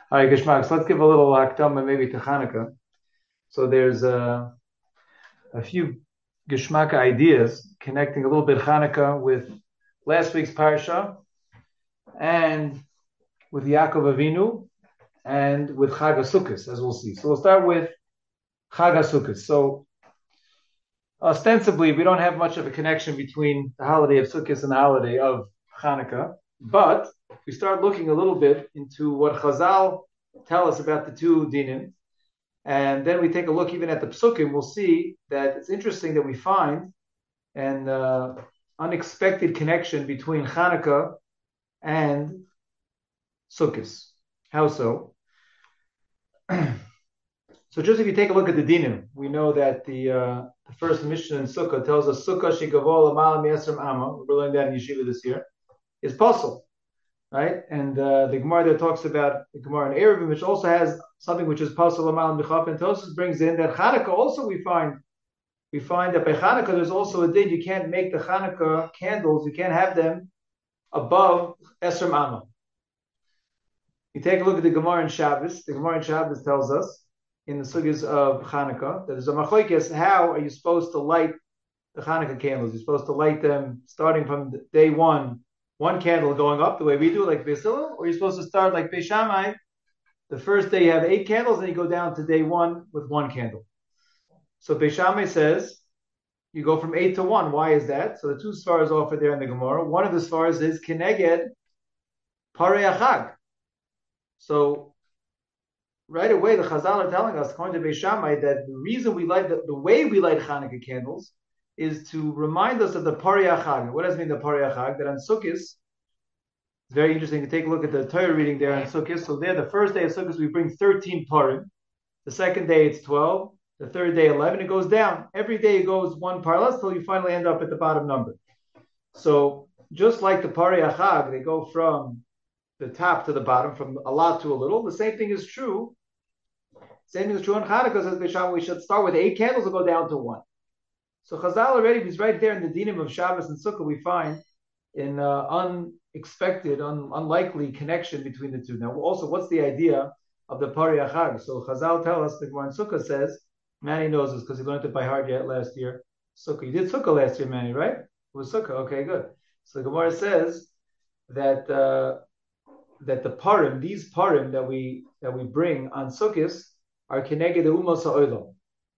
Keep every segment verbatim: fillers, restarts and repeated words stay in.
All right, Gishmak, so let's give a little Hakdama maybe to Hanukkah. So there's uh, a few Gishmak ideas connecting a little bit Hanukkah with last week's Parsha and with Yaakov Avinu and with Chag HaSukkos, as we'll see. So we'll start with Chag HaSukkos. So ostensibly, we don't have much of a connection between the holiday of Sukkot and the holiday of Hanukkah, but we start looking a little bit into what Chazal tell us about the two dinim, and then we take a look even at the psukim, we'll see that it's interesting that we find an uh, unexpected connection between Hanukkah and Sukkot. How so? So just if you take a look at the dinim, we know that the uh, the first Mishnah in Sukkah tells us Sukkah shigavol amal mi'esrim amma. We're learning that in Yeshiva this year. Is puzzle, right? And uh, the Gemara there talks about the Gemara in Eruvin, which also has something which is puzzle amal michaf. And Tosfos brings in that Hanukkah also we find we find that by Hanukkah there's also a din. You can't make the Hanukkah candles. You can't have them above esrim amma. You take a look at the Gemara in Shabbos. The Gemara in Shabbos tells us in the sugyas of Hanukkah that there's a machlokes. How are you supposed to light the Hanukkah candles? You're supposed to light them starting from day one, one candle going up the way we do, like Beis Hillel, or you're supposed to start like Beis Shammai. The first day you have eight candles, and you go down to day one with one candle. So Beis Shammai says you go from eight to one. Why is that? So the two svaras offered there in the Gemara. One of the svaras is Keneged Parei Achag. So right away, the Chazal are telling us, according to Beis Shammai, that the reason we light the, the way we light Hanukkah candles is to remind us of the Parei Achag. What does it mean, the Parei Achag? That on Sukkot, it's very interesting to take a look at the Torah reading there on Sukkot. So there, the first day of Sukkot, we bring thirteen parim. The second day, it's twelve. The third day, eleven. It goes down. Every day, it goes one par less till you finally end up at the bottom number. So just like the Parei Achag, they go from the top to the bottom, from a lot to a little. The same thing is true. Same thing is true on Hanukkah. Says Beis Shammai, we should start with eight candles and go down to one. So Chazal already is right there in the dinim of Shabbos and Sukkah. We find an uh, unexpected, un- unlikely connection between the two. Now, also, what's the idea of the Parei Achag? So Chazal tell us, the Gemara in Sukkah says, Manny knows this because he learned it by heart yet last year. Sukkah, you did Sukkah last year, Manny, right? It was Sukkah. Okay, good. So the Gemara says that uh, that the parim, these parim that we that we bring on Sukkot, are keneged the umos ha'olam.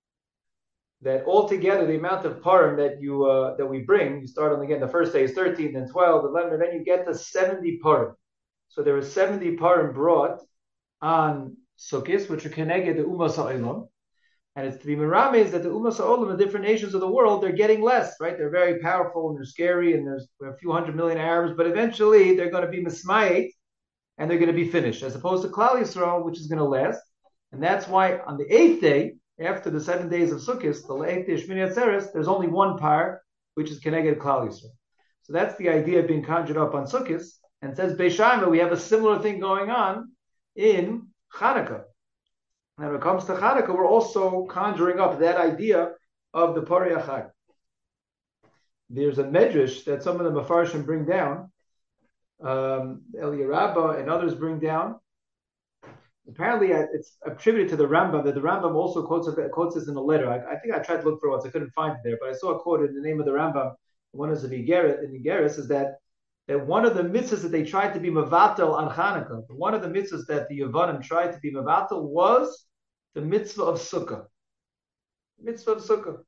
That altogether the amount of parim that you uh, that we bring, you start on again. The first day is thirteen, then twelve, eleven, and then you get to seventy parim. So there are seventy parim brought on Sukkot, which are keneged the umos ha'olam, and it's to be merames that the umos ha'olam, the different nations of the world, they're getting less, right? They're very powerful and they're scary, and there's a few hundred million Arabs, but eventually they're going to be mismayet, and they're going to be finished, as opposed to Klal Yisrael, which is going to last. And that's why on the eighth day, after the seven days of Sukkot, the eighth day of Shmini Atzeres, there's only one par, which is Keneged Klal Yisrael. So that's the idea of being conjured up on Sukkot. And it says Beis Shammai, we have a similar thing going on in Hanukkah. And when it comes to Hanukkah, we're also conjuring up that idea of the Parei Achag. There's a medrash that some of the Mefarshim bring down, um, Eliyahu Rabbah and others bring down. Apparently, it's attributed to the Rambam that the Rambam also quotes quotes this in a letter. I, I think I tried to look for it once, I couldn't find it there, but I saw a quote in the name of the Rambam. One is the Igeris, in Igeris is that that one of the mitzvahs that they tried to be mevatel on Hanukkah, one of the mitzvahs that the Yevanim tried to be mevatel was the mitzvah of Sukkah. Mitzvah of Sukkah.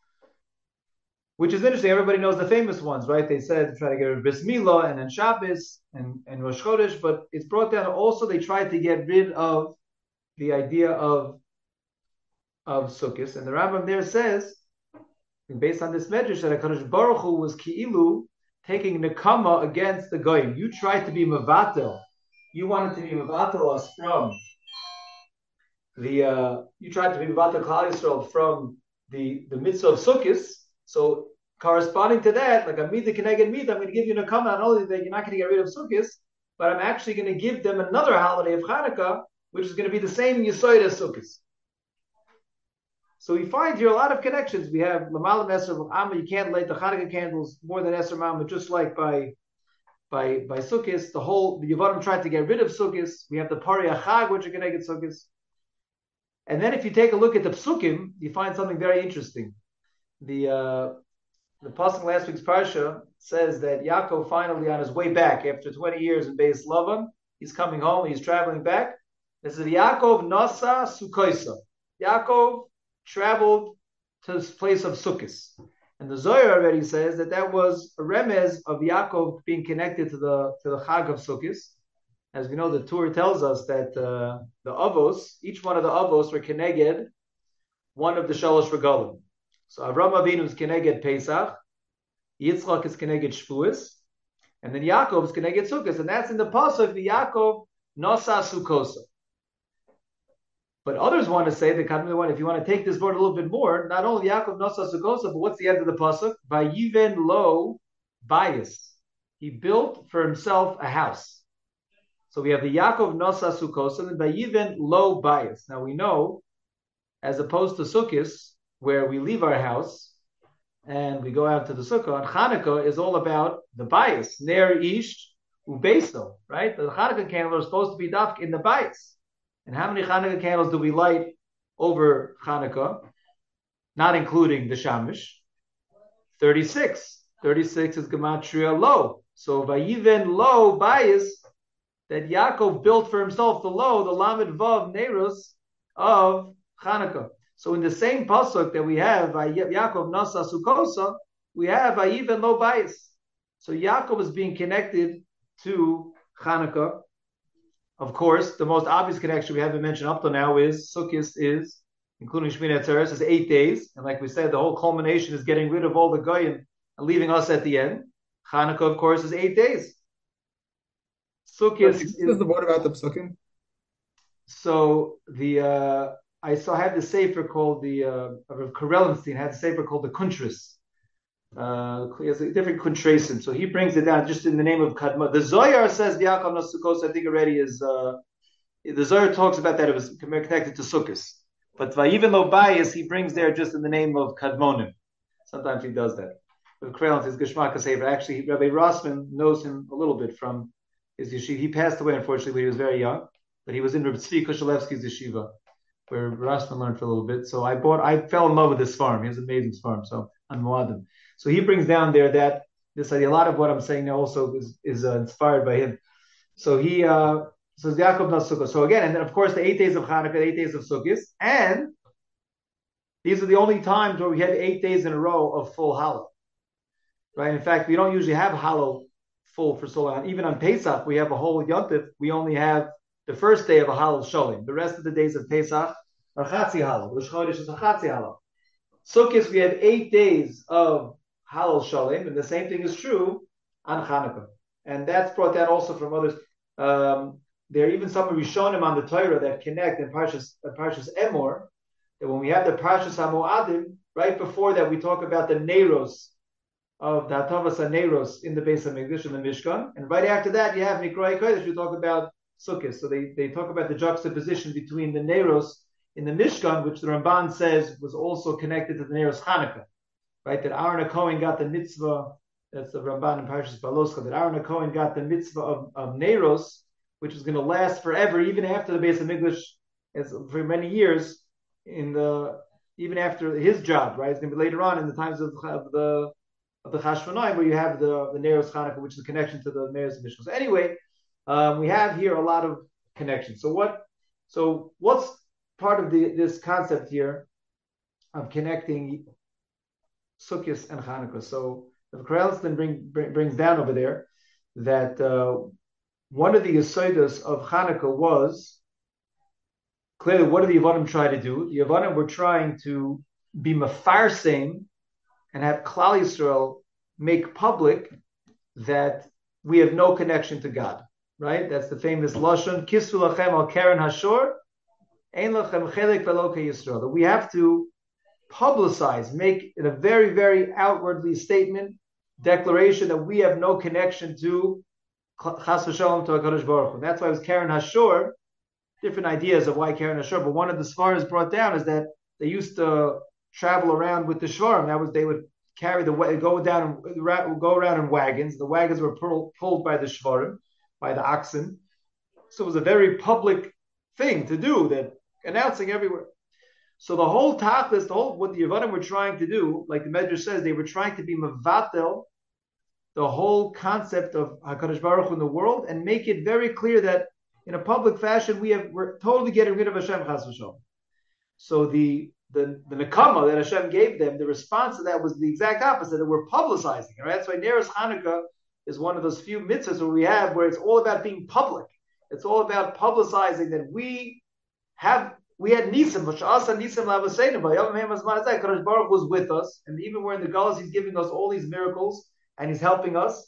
Which is interesting. Everybody knows the famous ones, right? They said try to get rid of Bris Milah and then Shabbos and, and Rosh Chodesh, but it's brought down. Also, they tried to get rid of the idea of of Sukkot. And the Rambam there says, based on this medrash, that HaKadosh Baruch Hu was ki'ilu taking nekama against the goyim. You tried to be mevatel. You wanted to be mevatel us from the. Uh, you tried to be mevatel Klal Yisrael from the the mitzvah of Sukkot. So corresponding to that, like a midah keneged midah, I'm going to give you nekama. Not only that you're not going to get rid of Sukkot, but I'm actually going to give them another holiday of Hanukkah, which is going to be the same Yesod as Sukkot. So we find here a lot of connections. We have Lamalam Esser Amma. You can't light the Hanukkah candles more than Esser Amma, just like by by by Sukkot, the whole the Yevanim tried to get rid of Sukkot. We have the Pari Achag, which are going to get Sukkot. And then if you take a look at the Psukim, you find something very interesting. The uh, the pasuk last week's parsha says that Yaakov finally on his way back after twenty years in Beis Lavan, he's coming home, he's traveling back. This is Yaakov Nasa Sukkoisa. Yaakov traveled to this place of Sukkot. And the Zohar already says that that was a remez of Yaakov being connected to the to the Chag of Sukkot. As we know, the Torah tells us that uh, the Avos, each one of the Avos were Keneged, one of the Shalosh Regalim. So Avram Avinu is Keneged Pesach, Yitzchak is Keneged Shvuos, and then Yaakov is Keneged Sukkot. And that's in the pasuk, the Yaakov Nosa Sukkosa. But others want to say, the Kadmon one, if you want to take this word a little bit more, not only Yaakov Nosa Sukkosa, but what's the end of the pasuk? Vayiven lo bayis. He built for himself a house. So we have the Yaakov Nosa Sukkosa and Vayiven lo bayis. Now we know, as opposed to Sukkot, where we leave our house and we go out to the Sukkah, and Hanukkah is all about the bayis, Ner Ish Ubeso, right? The Hanukkah candles are supposed to be dafk in the bayis. And how many Hanukkah candles do we light over Hanukkah? Not including the Shamish. thirty-six. thirty-six is Gematria Lo. So Vayiven Lo Bayis, that Yaakov built for himself the Lo, the Lamed Vav Nerus of Hanukkah. So in the same pasuk that we have Yaakov Nasa Sukkosa, we have Vayiven Lo Bayis. So Yaakov is being connected to Hanukkah. Of course, the most obvious connection we haven't mentioned up to now is Sukkot is, including Shmini Atzeres, is eight days. And like we said, the whole culmination is getting rid of all the Goyim and leaving us at the end. Hanukkah, of course, is eight days. Sukkot is... What is the word about the Psukim? So, the... Uh, I saw, I had the sefer called the... Uh, Rav Karelinstein had the sefer called the Kuntris. Uh, he has a different kuntrasim, so he brings it down just in the name of Kadma. The Zohar says the Yaakov Nasukos, I think already is. Uh, the Zohar talks about that it was connected to Sukkos, but even though bias, he brings there just in the name of Kadmonim. Sometimes he does that. With Krelin, his Geshmak Sefer. Actually, Rabbi Rossman knows him a little bit from his yeshiva. He passed away unfortunately when he was very young, but he was in Rabbi Tzvi Kushalevsky's yeshiva, where Rossman learned for a little bit. So I bought, I fell in love with this farm. He has an amazing farm. So on Moadim. So he brings down there that this idea, a lot of what I'm saying now also is, is uh, inspired by him. So he uh, says Yaakov Nasukkah. So again, and then of course the eight days of Hanukkah, the eight days of Sukkot, and these are the only times where we have eight days in a row of full Hallel. Right? In fact, we don't usually have Hallel full for so long. Even on Pesach, we have a whole Yontif. We only have the first day of a Hallel Sholim. The rest of the days of Pesach are Chatzi Hallel. Rosh Chodesh is a Chatzi Hallel. Sukkot, we have eight days of Hallel Shalim, and the same thing is true on Hanukkah. And that's brought down also from others. Um, there are even some Rishonim on the Torah that connect in Parshas, uh, Parshas Emor, that when we have the Parshas HaMoadim, right before that we talk about the Neiros of the Hatavas HaNeiros in the Beis HaMikdash, in the Mishkan, and right after that you have Mikroi Kodesh, we talk about Sukkot. So they, they talk about the juxtaposition between the Neiros in the Mishkan, which the Ramban says was also connected to the Neiros Hanukkah. Right, that Aaron HaKohen got the mitzvah, that's the Ramban in Parshas Baloscha, that Aaron HaKohen got the mitzvah of, of Neiros, which is going to last forever, even after the Beis HaMikdash, as for many years, in the even after his job, right? It's going to be later on in the times of, of the of the Chashmonai, where you have the, the Neiros Hanukkah, which is a connection to the Neiros Mishkan. So anyway, um, we have here a lot of connections. So what? So what's part of the this concept here of connecting Sukkot and Hanukkah? So the Karelston bring, bring, brings down over there that uh, one of the Yesodos of Hanukkah was clearly what did the Yevanim try to do? The Yevanim were trying to be mefarsim and have Klal Yisrael make public that we have no connection to God. Right? That's the famous lashon Kisu lachem al keren hashor ein lachem chelek velo Yisrael. That we have to publicize, make it a very, very outwardly statement, declaration that we have no connection to Chas v'Shalom to HaKadosh Baruch Hu. That's why it was Keren Hashor. Different ideas of why Keren Hashor, but one of the svaras brought down is that they used to travel around with the shvarim. That was they would carry the go down go around in wagons. The wagons were pulled, pulled by the shvarim, by the oxen. So it was a very public thing to do, that announcing everywhere. So the whole tachlis, the whole what the Yevanim were trying to do, like the Medrash says, they were trying to be mevatel the whole concept of Hakadosh Baruch Hu in the world and make it very clear that in a public fashion we have we're totally getting rid of Hashem Chas v'Shalom. So the the the nekama that Hashem gave them, the response to that was the exact opposite, that we're publicizing it. Right? That's why Neros Hanukkah is one of those few mitzvahs where we have where it's all about being public. It's all about publicizing that we have. We had Nisim, Nisim Kadosh Baruch was with us, and even we're in the Galus, he's giving us all these miracles and he's helping us.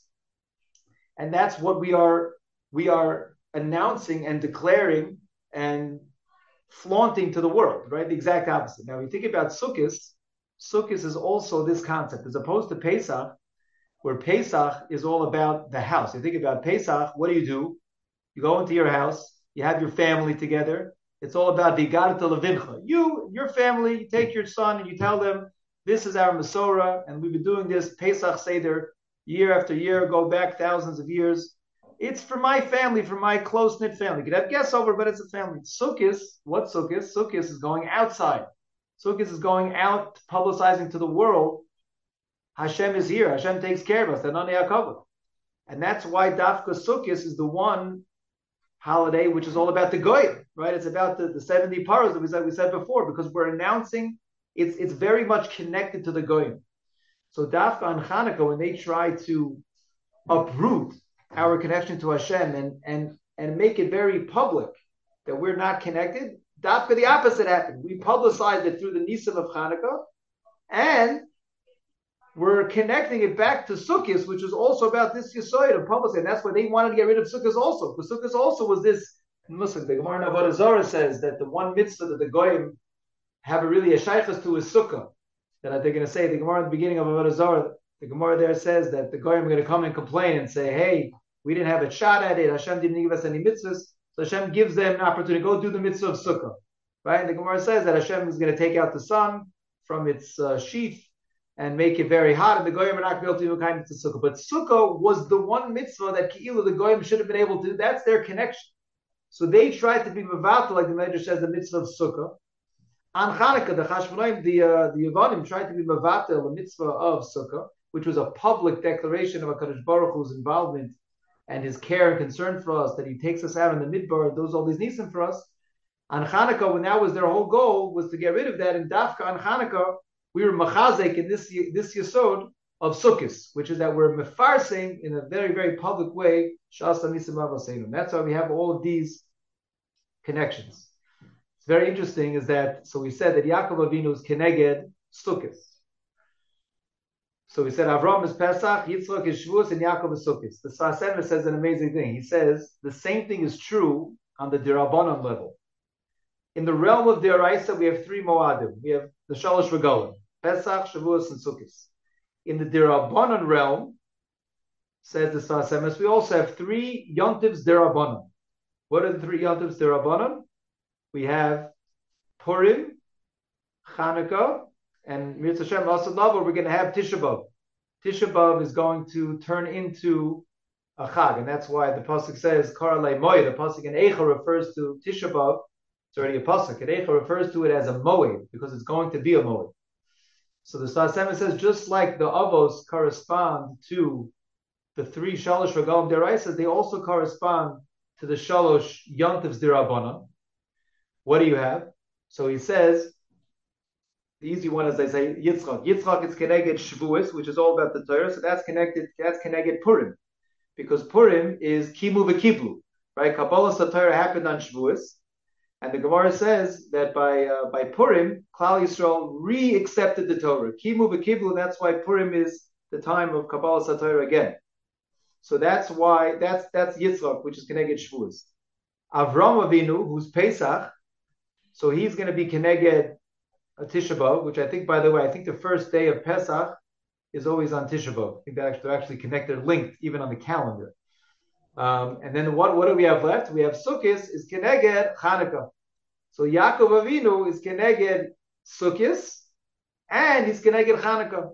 And that's what we are we are announcing and declaring and flaunting to the world, right? The exact opposite. Now, when you think about Sukkot, Sukkot is also this concept, as opposed to Pesach, where Pesach is all about the house. You think about Pesach, what do you do? You go into your house, you have your family together. It's all about the Igarta Levincha. You, your family, you take your son and you tell them, this is our Masorah, and we've been doing this Pesach Seder year after year, go back thousands of years. It's for my family, for my close-knit family. You could have guests over, but it's a family. Sukkot, what Sukkot? Sukkot is going outside. Sukkot is going out, publicizing to the world, Hashem is here. Hashem takes care of us. And that's why Dafka Sukkot is the one holiday which is all about the Goyim, right? It's about the, the seventy paras that we said we said before, because we're announcing it's it's very much connected to the Goyim. So Dafka on Hanukkah, when they try to uproot our connection to Hashem and and and make it very public that we're not connected, Dafka the opposite happened. We publicized it through the Nisim of Hanukkah, and we're connecting it back to Sukkot, which is also about this Yesod of publicity. And that's why they wanted to get rid of Sukkot also. Because Sukkot also was this, listen, the Gemara in Avodah Zarah says that the one mitzvah that the Goyim have a really a shaykhus to is Sukkah. That they're going to say, the Gemara in the beginning of Avodah Zarah, the Gemara there says that the Goyim are going to come and complain and say, hey, we didn't have a shot at it, Hashem didn't give us any mitzvahs, so Hashem gives them an opportunity to go do the mitzvah of Sukkah. Right? And the Gemara says that Hashem is going to take out the sun from its uh, sheath and make it very hot, and the Goyim are not going to be able to do kind of Sukkah. But Sukkah was the one mitzvah that Ki'ilu, the Goyim should have been able to do. That's their connection. So they tried to be Mavatal, like the Medrash says, the mitzvah of Sukkah. On Chanukah, the Chashmonaim, the uh, the Yevanim tried to be Mavatal, the mitzvah of Sukkah, which was a public declaration of HaKadosh Baruch Hu's involvement and his care and concern for us, that he takes us out in the Midbar, does all these nisim for us. On Chanukah, when that was their whole goal, was to get rid of that, and Dafka on Chanukah, we were machazek in this this yesod of Sukkos, which is that we're mefarsing in a very, very public way, Shas Nisim Avaseinu. That's why we have all of these connections. It's very interesting is that, so we said that Yaakov Avinu is Keneged Sukkos. So we said Avram is Pesach, Yitzchak is Shavuos, and Yaakov is Sukkos. The Sfas Emes says an amazing thing. He says the same thing is true on the Dirabanan level. In the realm of Diraisa, we have three Moadim. We have the Shalosh Regalim, Pesach, Shavuos, and Sukkos. In the Dirabanan realm, says the Sfas Emes, we also have three Yontivs Dirabanan. What are the three Yontivs Dirabanan? We have Purim, Chanukah, and Mitzvah Shem Asadava, we're going to have Tisha B'Av. Tisha B'Av is going to turn into a Chag, and that's why the Pasuk says, Kara Le'moed. The Pasuk in Eicha refers to Tisha B'Av. It's already a Pasuk. And Eicha refers to it as a Moed, because it's going to be a Moed. So the Sfas Emes says, just like the Avos correspond to the three Shalosh Regalim Deraisa, they also correspond to the Shalosh Yontivs Dirabanan. What do you have? So he says, the easy one is they say Yitzchak. Yitzchak is Keneged Shavuos, which is all about the Torah. So that's connected. That's Keneged Purim, because Purim is Kimu v'Kiblu, right? Kabbalah Torah happened on Shavuos, and the Gemara says that by uh, by Purim, Klal Yisrael re-accepted the Torah. Kimu v'Kiblu. That's why Purim is the time of Kabbalah Torah again. So that's why that's that's Yitzchak, which is Keneged Shavuos. Avram Avinu, who's Pesach, so he's going to be Keneged a Tisha B'Av, which I think, by the way, I think the first day of Pesach is always on Tisha B'Av. I think they're actually, they're actually connected, linked, even on the calendar. Um, and then what, what do we have left? We have Sukkot is Keneged Chanukah. So Yaakov Avinu is Keneged Sukkot, and he's Keneged Chanukah.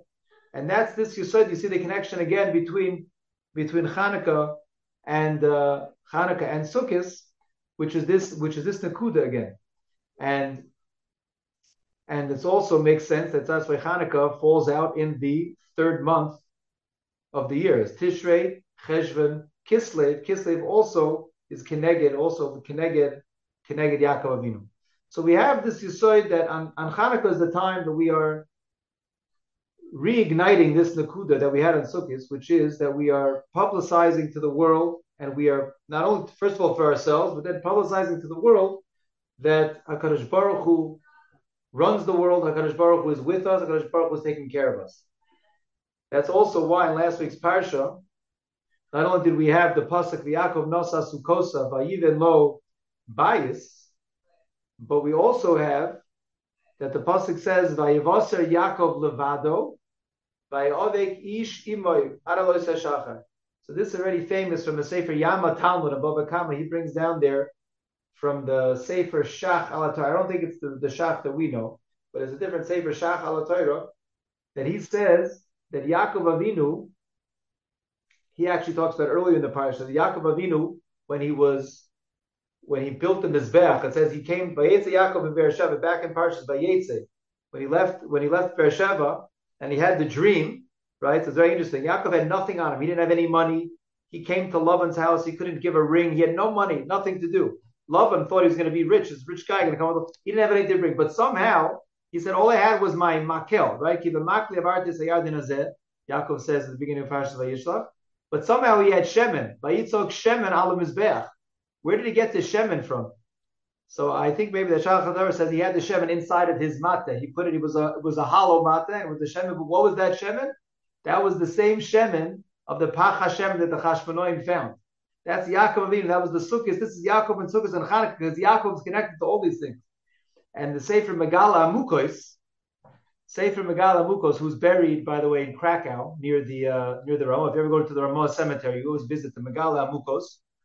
And that's this Yesod. You see the connection again between between Hanukkah and uh, Hanukkah and Sukkot, which is this which is this Nakuda again. And and it also makes sense that that's why Hanukkah falls out in the third month of the year. It's Tishrei, Cheshvan, Kislev. Kislev also is Keneged, also Keneged, Keneged Yaakov Avinu. So we have this Yesod that on, on Hanukkah is the time that we are reigniting this Nakuda that we had on Sukkot, which is that we are publicizing to the world, and we are not only, first of all, for ourselves, but then publicizing to the world that HaKadosh Baruch Hu runs the world, HaKadosh Baruch Hu is with us, HaKadosh Baruch Hu is taking care of us. That's also why in last week's Parsha, not only did we have the Pasuk V'Yakov Nosa Sukosa Vayiven Lo Bayis, but we also have that the Pasuk says Vayivaser Yaakov Levado Vayovek Ish Imoy Araloy Sashachar. So this is already famous from the Sefer Yama Talmud of Baba Kama. He brings down there from the Sefer Shach Alatorah. I don't think it's the, the Shach that we know, but it's a different Sefer Shach Alatorah that he says that Yaakov Avinu, he actually talks about earlier in the parasha, that Yaakov Avinu, when he was, when he built the Mizbeach, it says he came, Vayetze Yaakov in Beersheba, back in Parshas Vayetze, when he left, when he left Beersheba, and he had the dream, right? So it's very interesting. Yaakov had nothing on him. He didn't have any money. He came to Lavan's house. He couldn't give a ring. He had no money, nothing to do. Lavan thought he was going to be rich. This rich guy going to come with. He didn't have anything to bring. But somehow, he said, all I had was my makel, right? Yaakov says at the beginning of Parashat Vayishlach. But somehow he had shemen. Vayitzok shemen al mizbeach. Where did he get the shemen from? So I think maybe the Shach HaTorah says he had the shemen inside of his mata. He put it. It was a it was a hollow mata, and with the shemen. But what was that shemen? That was the same shemen of the Pach Hashem that the Chashmonoim found. That's Yaakov Avinu. That was the Sukkot. This is Yaakov and Sukkot and Chanukah, because Yaakov is connected to all these things. And the Sefer Megala Amukos, Sefer Megala Amukos, who's buried, by the way, in Krakow near the uh, near the Ramah. If you ever go to the Ramah cemetery, you always visit the Megala Amukos.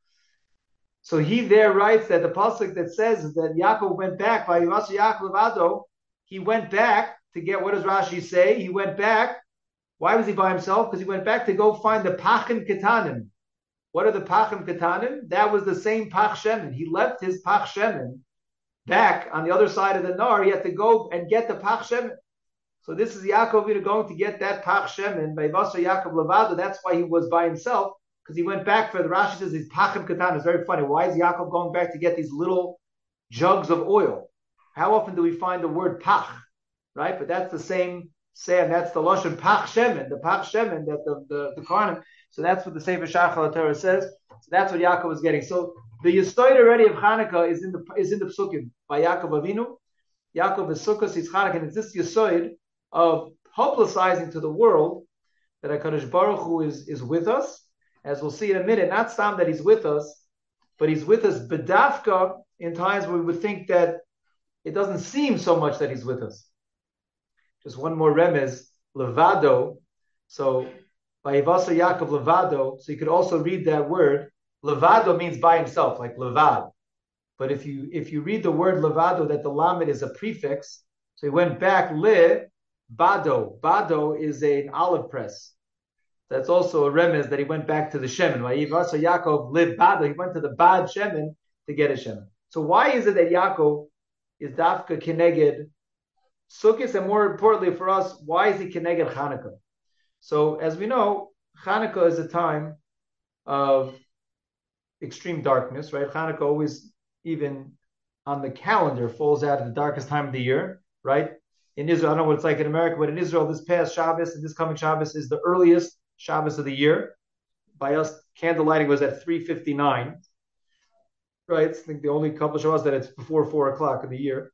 So he there writes that the pasuk that says that Yaakov went back by Yivasa Yaakov Levado, he went back to get, what does Rashi say? He went back. Why was he by himself? Because he went back to go find the Pachim Ketanim. What are the Pachim Ketanim? That was the same Pach Shemen. He left his Pach Shemen back on the other side of the Nar. He had to go and get the Pach Shemen. So this is Yaakov going to get that Pach Shemen by Yivasa Yaakov Levado. That's why he was by himself. Because he went back for the Rashi says these Pachim Katan. It's very funny. Why is Yaakov going back to get these little jugs of oil? How often do we find the word Pach? Right? But that's the same saying. That's the Lashon Pach Shemen, the Pach Shemen that the the, the Kohanim. So that's what the Sefer Shach HaTorah says. So that's what Yaakov is getting. So the Yesod already of Hanukkah is in the is in the Psukim by Yaakov Avinu. Yaakov is Sukkot, is Hanukkah, and it's this Yesod of publicizing to the world that HaKadosh Baruch Hu is is with us. As we'll see in a minute, not Stam that he's with us, but he's with us bedafka in times where we would think that it doesn't seem so much that he's with us. Just one more remez, levado. So, Vayivasa Yaakov levado. So you could also read that word. Levado means by himself, like levad. But if you if you read the word levado, that the lamed is a prefix. So he went back le bado. Bado is an olive press. That's also a remez that he went back to the shemen. So Yaakov lived bad. He went to the bad shemen to get a shemen. So why is it that Yaakov is dafka keneged Sukkot, and more importantly for us, why is he keneged Chanukah? So as we know, Chanukah is a time of extreme darkness, right? Chanukah always, even on the calendar, falls out at the darkest time of the year, right? In Israel, I don't know what it's like in America, but in Israel, this past Shabbos and this coming Shabbos is the earliest Shabbos of the year. By us, candle lighting was at three fifty-nine. Right? I think the only couple of Shabbos that it's before four o'clock of the year.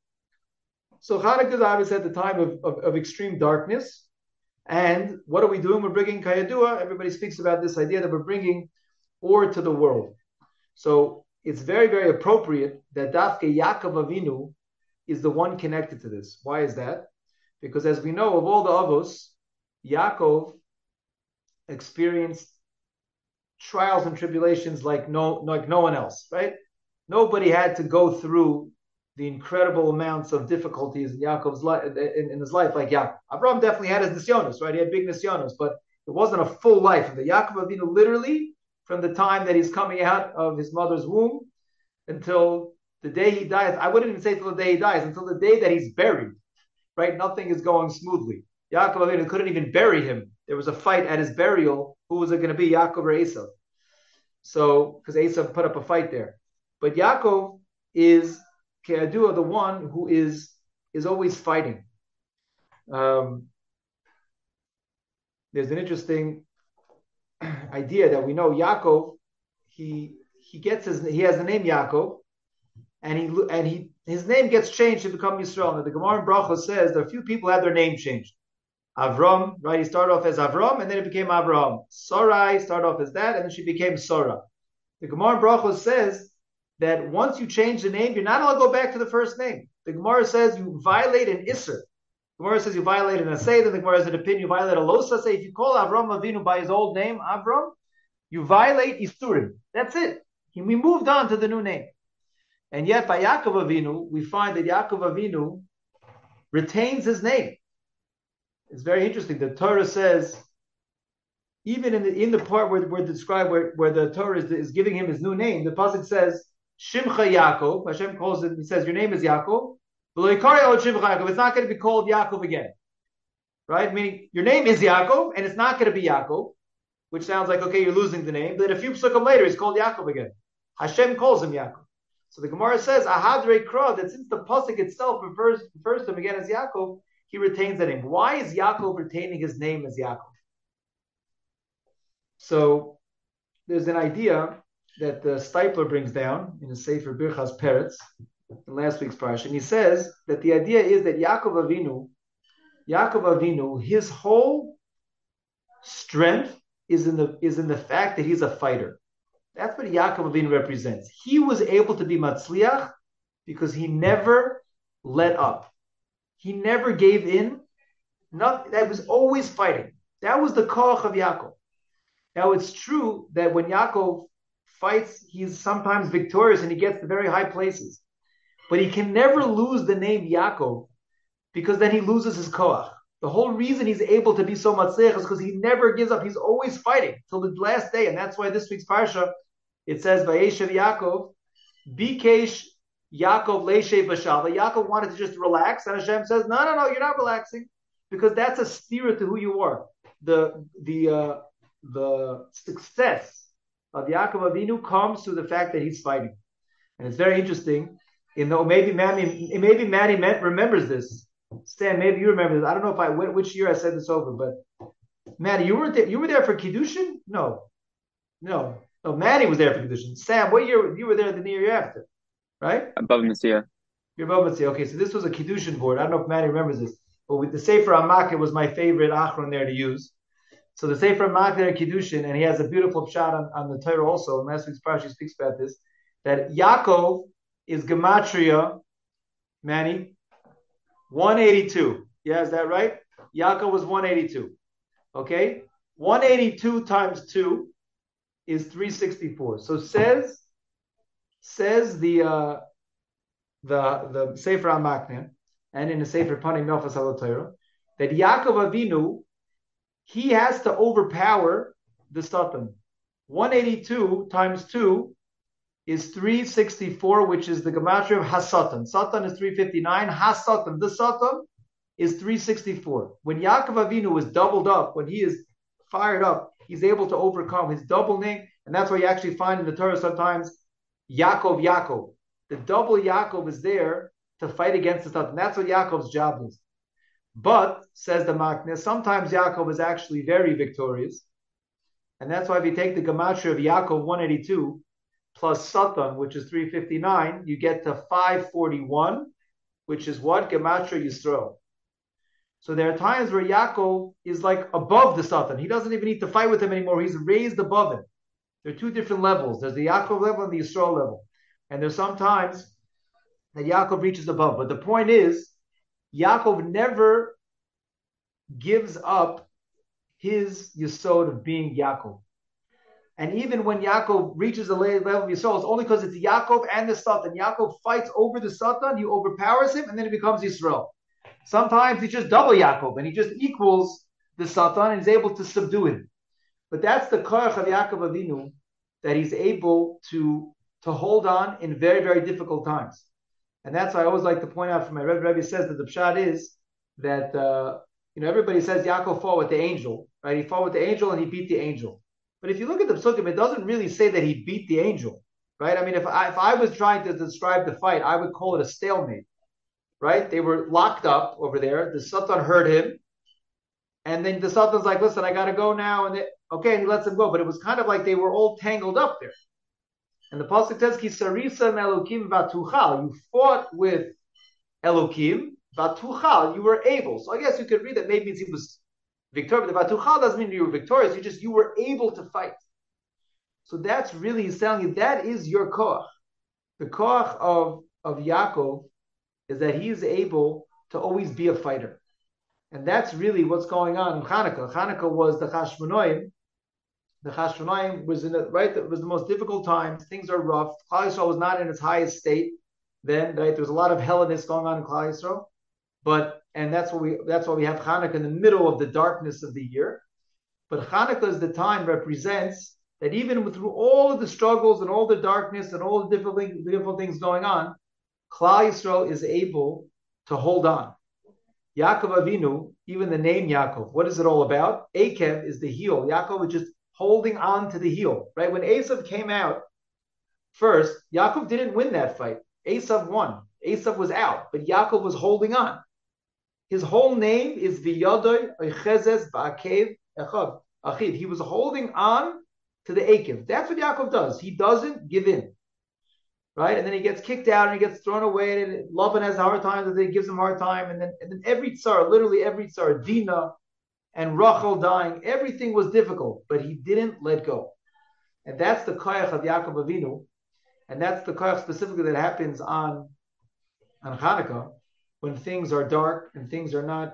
So Hanukkah is obviously at the time of, of, of extreme darkness. And what are we doing? We're bringing Kayadua. Everybody speaks about this idea that we're bringing Or to the world. So it's very, very appropriate that Dafke Yaakov Avinu is the one connected to this. Why is that? Because as we know, of all the Avos, Yaakov experienced trials and tribulations like no like no one else, right? Nobody had to go through the incredible amounts of difficulties in Yaakov's life, in, in his life, like Yaakov. Abraham definitely had his nisyonos, right? He had big nisyonos, but it wasn't a full life. And the Yaakov Avinu, literally, from the time that he's coming out of his mother's womb until the day he dies, I wouldn't even say until the day he dies, until the day that he's buried, right? Nothing is going smoothly. Yaakov Avinu couldn't even bury him. There was a fight at his burial. Who was it going to be, Yaakov or Esav? So, because Esav put up a fight there. But Yaakov is Ke'adua, the one who is is always fighting. Um, there's an interesting idea that we know Yaakov. He he gets his he has the name Yaakov, and he and he his name gets changed to become Yisrael. Now the Gemara in Bracha says that a few people had their name changed. Avram, right? He started off as Avram, and then it became Avraham. Sarai started off as that, and then she became Sarah. The Gemara in Bracha says that once you change the name, you're not allowed to go back to the first name. The Gemara says you violate an Isser. The Gemara says you violate an Asay, then the Gemara has an opinion, you violate a Los Asay. If you call Avram Avinu by his old name, Avram, you violate Isurim. That's it. We moved on to the new name. And yet by Yaakov Avinu, we find that Yaakov Avinu retains his name. It's very interesting. The Torah says, even in the in the part where we're described where, where the Torah is, is giving him his new name, the pasuk says, Shimcha Yaakov. Hashem calls it, he says, your name is Yaakov. It's not going to be called Yaakov again. Right? Meaning your name is Yaakov, and it's not going to be Yaakov, which sounds like, okay, you're losing the name. Then a few psukim later, he's called Yaakov again. Hashem calls him Yaakov. So the Gemara says, Ahadrei Kra, that since the pasuk itself refers, refers to him again as Yaakov, he retains that name. Why is Yaakov retaining his name as Yaakov? So there's an idea that the Steipler brings down in his Sefer Birchas Peretz in last week's parsha. And he says that the idea is that Yaakov Avinu, Yaakov Avinu, his whole strength is in the is in the fact that he's a fighter. That's what Yaakov Avinu represents. He was able to be Matzliach because he never let up. He never gave in. Not, that was always fighting. That was the koach of Yaakov. Now it's true that when Yaakov fights, he's sometimes victorious and he gets to very high places. But he can never lose the name Yaakov because then he loses his koach. The whole reason he's able to be so matzliach is because he never gives up. He's always fighting till the last day. And that's why this week's parsha, it says, Vayeshev Yaakov, Bikesh Yaakov Leishev Vashava. Yaakov wanted to just relax, and Hashem says, no, no, no, you're not relaxing, because that's a steer to who you are. The the uh, the success of Yaakov Avinu comes through the fact that he's fighting. And it's very interesting. You know, maybe Manny, maybe Manny remembers this. Stan, maybe you remember this. I don't know if I which year I said this over, but Manny, you weren't there. You were there for Kiddushin? No, no, no. Manny was there for Kiddushin. Sam, what year you were there? The year after, right? Above Messiah. You're above Messiah. Okay, so this was a Kiddushin board. I don't know if Manny remembers this, but with the Sefer Amakir was my favorite achron there to use. So the Sefer Amakir Kiddushin, and he has a beautiful shot on, on the Torah also. And last week's parsha speaks about this. That Yaakov is gematria, Manny, one eighty-two. Yeah, is that right? Yaakov was one eighty-two. Okay? one eighty-two times two is three sixty-four. So says says the uh, the the Sefer HaMakneh and in the Sefer Panim Melchas HaTorah that Yaakov Avinu, he has to overpower the Satan. one eighty-two times two is three sixty-four, which is the gematria of Hasatan. Satan is three fifty-nine. Hasatan, the Satan, is three sixty-four. When Yaakov Avinu is doubled up, when he is fired up, he's able to overcome his doubling, and that's why you actually find in the Torah sometimes Yaakov, Yaakov. The double Yaakov is there to fight against the Satan. That's what Yaakov's job is. But, says the Makneh, sometimes Yaakov is actually very victorious, and that's why if you take the gematria of Yaakov one eighty-two, plus Satan, which is three fifty-nine, you get to five forty-one, which is what? Gematria Yisrael. So there are times where Yaakov is like above the Satan. He doesn't even need to fight with him anymore. He's raised above him. There are two different levels. There's the Yaakov level and the Yisrael level. And there's sometimes that Yaakov reaches above. But the point is, Yaakov never gives up his Yisod of being Yaakov. And even when Yaakov reaches the level of Yisrael, it's only because it's Yaakov and the Satan. Yaakov fights over the Satan, he overpowers him, and then he becomes Yisrael. Sometimes he's just double Yaakov, and he just equals the Satan, and he's able to subdue him. But that's the koach of Yaakov Avinu, that he's able to, to hold on in very, very difficult times. And that's why I always like to point out, from my Rebbe, Rebbe says that the pshat is that, uh, you know, everybody says Yaakov fought with the angel, right? He fought with the angel and he beat the angel. But if you look at the psukim, it doesn't really say that he beat the angel, right? I mean, if I, if I was trying to describe the fight, I would call it a stalemate, right? They were locked up over there. The Satan heard him. And then the Satan's like, listen, I got to go now. And they, okay, and he lets him go. But it was kind of like they were all tangled up there. And the pasuk says, Ki sarisa Elokim vatuchal. You fought with Elokim vatuchal. You were able. So I guess you could read that maybe he was victorious. But the vatuchal doesn't mean you were victorious. You just, you were able to fight. So that's really, he's telling you, that is your koach. The koach of, of Yaakov is that he is able to always be a fighter. And that's really what's going on in Hanukkah. Hanukkah was the Chashmonaim. The Chashmonaim was in the, right, it was the most difficult time. Things are rough. Klal Yisrael was not in its highest state then, right? There was a lot of Hellenists going on in Klal Yisrael. But, and that's what we, that's why we have Hanukkah in the middle of the darkness of the year. But Hanukkah is the time represents that even through all of the struggles and all the darkness and all the different, different things going on, Klal Yisrael is able to hold on. Yaakov Avinu, even the name Yaakov, what is it all about? Akev is the heel. Yaakov is just holding on to the heel, right? When Esav came out first, Yaakov didn't win that fight. Esav won. Esav was out, but Yaakov was holding on. His whole name is V'yodoi Ochezes Ba'akev Echav Achiv. He was holding on to the Akev. That's what Yaakov does. He doesn't give in. Right? And then he gets kicked out and he gets thrown away, and Lavan has a hard time, and then he gives him a hard time, and then and then every tsar, literally every tsar, Dinah and Rachel dying, everything was difficult, but he didn't let go. And that's the koach of Yaakov Avinu, and that's the koach specifically that happens on, on Hanukkah, when things are dark and things are not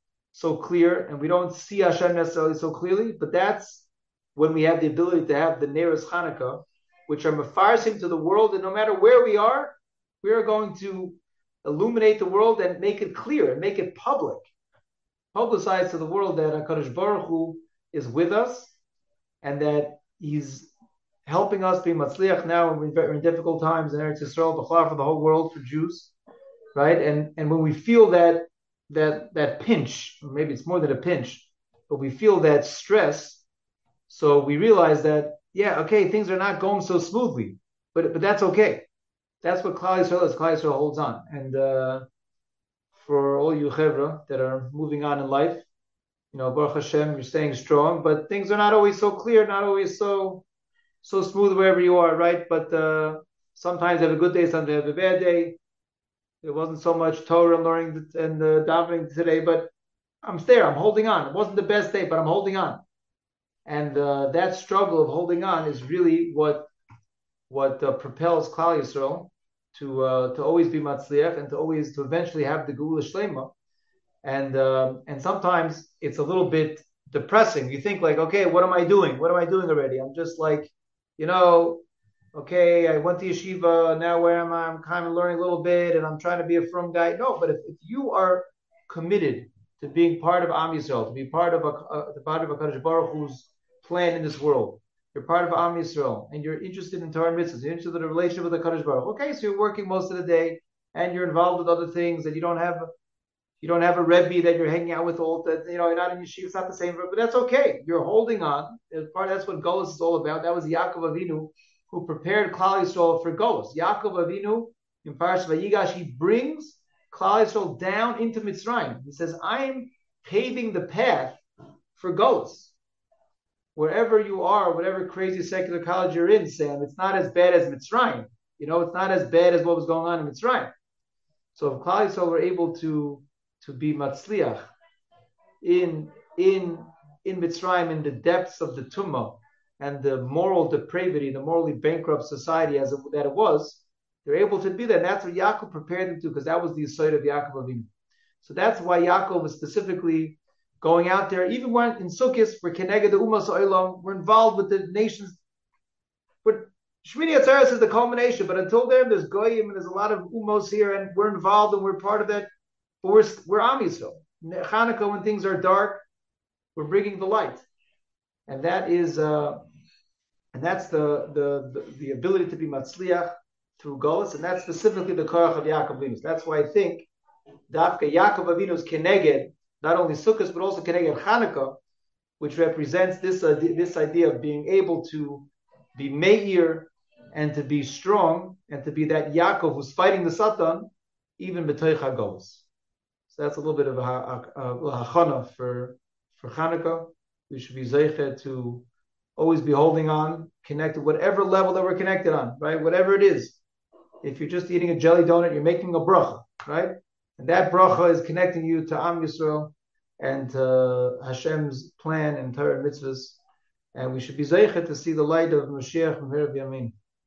so clear, and we don't see Hashem necessarily so clearly, but that's when we have the ability to have the Neros Hanukkah, which are mefarsim to the world, and no matter where we are, we are going to illuminate the world and make it clear and make it public, publicize to the world that HaKadosh Baruch Hu is with us, and that He's helping us be matzliach now when we're in difficult times in Eretz Yisrael, b'chlar for the whole world, for Jews, right? And and when we feel that that that pinch, or maybe it's more than a pinch, but we feel that stress, so we realize that, yeah, okay, things are not going so smoothly, but but that's okay. That's what Klal Yisrael is. Klal Yisrael holds on. And uh, for all you chevra that are moving on in life, you know, Baruch Hashem, you're staying strong, but things are not always so clear, not always so so smooth wherever you are, right? But uh, sometimes you have a good day, sometimes you have a bad day. There wasn't so much Torah learning and uh, davening today, but I'm there. I'm holding on. It wasn't the best day, but I'm holding on. And uh, that struggle of holding on is really what what uh, propels Klal Yisrael to uh, to always be matzliach and to always to eventually have the Geula Shlema. And uh, and sometimes it's a little bit depressing. You think like, okay, what am I doing? What am I doing already? I'm just like, you know, okay, I went to yeshiva. Now where am I? I'm kind of learning a little bit, and I'm trying to be a frum guy. No, but if, if you are committed to being part of Am Yisrael, to be part of a, uh, the part of HaKadosh Baruch Hu's plan in this world, you're part of Am Yisrael, and you're interested in Torah mitzvahs, you're interested in the relationship with the HaKadosh Baruch Hu. Okay, so you're working most of the day, and you're involved with other things, and you don't have you don't have a Rebbe that you're hanging out with all that, you know, you're not in yeshiva, it's not the same, but that's okay. You're holding on. Part that's what Golus is all about. That was Yaakov Avinu who prepared Klal Yisrael for Golus. Yaakov Avinu in Parashat Vayigash, he brings Klal Yisrael down into Mitzrayim. He says, I'm paving the path for Golus. Wherever you are, whatever crazy secular college you're in, Sam, it's not as bad as Mitzrayim. You know, it's not as bad as what was going on in Mitzrayim. So if Klal Yisrael were able to to be matzliach in in in Mitzrayim, in the depths of the tumah and the moral depravity, the morally bankrupt society as it, that it was, they're able to be there. And that's what Yaakov prepared them to, because that was the aside of Yaakov Avinu. So that's why Yaakov was specifically going out there. Even when in Sukkot, we're keneged the umas ha'olam, we're involved with the nations. Shmini Atzeres is the culmination, but until then, there's goyim and there's a lot of umos here, and we're involved and we're part of that. But we're we're Am Yisrael. Chanukah, when things are dark, we're bringing the light, and that is uh, and that's the, the the the ability to be matzliach through Golos, and that's specifically the koach of Yaakov Avinu. That's why I think Dafka Yaakov Avinu's keneged not only Sukkot but also keneged Chanukah, which represents this uh, this idea of being able to be meir and to be strong and to be that Yaakov who's fighting the Satan even b'toich hagos. So that's a little bit of a, a, a, a hachana for for Chanukah. We should be zeichet to always be holding on, connected, whatever level that we're connected on, right? Whatever it is. If you're just eating a jelly donut, you're making a bracha, right? And that bracha is connecting you to Am Yisrael and uh, Hashem's plan and Torah and mitzvahs. And we should be zeichet to see the light of Mashiach from here of Yamin.